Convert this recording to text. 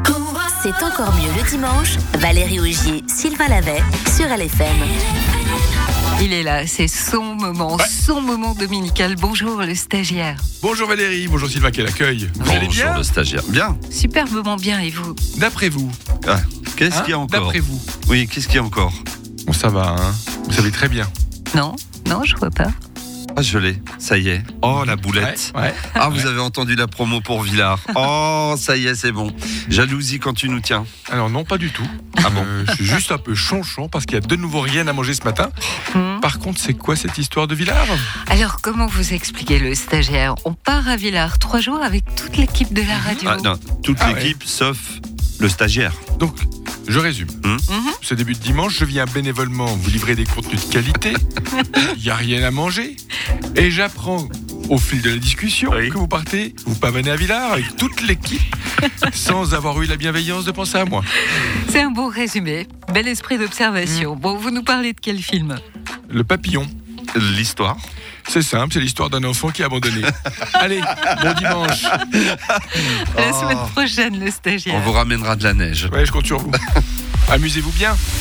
C'est encore mieux le dimanche. Valérie Augier, Sylvain Lavet sur LFM. Il est là, c'est son moment dominical. Bonjour le stagiaire. Bonjour Valérie, bonjour Sylvain qui l'accueille. Vous allez bien? Bonjour le stagiaire. Bien. Superbement bien, et vous? D'après vous? Qu'est-ce qu'il y a encore? D'après vous? Oui, qu'est-ce qu'il y a encore? Bon, ça va, hein. Vous savez très bien. Non, je vois pas. Ah, je l'ai, ça y est. Oh, la boulette. Ouais. Ah, vous avez entendu la promo pour Villars. Oh, ça y est, c'est bon. Jalousie quand tu nous tiens. Alors non, pas du tout. Ah bon? Je suis juste un peu chonchon parce qu'il y a de nouveau rien à manger ce matin. Par contre, c'est quoi cette histoire de Villars? Alors, comment vous expliquez le stagiaire? On part à Villars 3 jours avec toute l'équipe de la radio. Ah, non, toute l'équipe sauf le stagiaire. Donc, je résume. Ce début de dimanche, je viens bénévolement vous livrer des contenus de qualité. Il n'y a rien à manger. Et j'apprends au fil de la discussion que vous partez, vous pavanez à Villars avec toute l'équipe sans avoir eu la bienveillance de penser à moi. C'est un beau résumé. Bel esprit d'observation. Bon, vous nous parlez de quel film? Le papillon. L'histoire. C'est simple, c'est l'histoire d'un enfant qui est abandonné. Allez, bon dimanche. La semaine prochaine, le stagiaire. On vous ramènera de la neige. Ouais, je compte sur vous. Amusez-vous bien.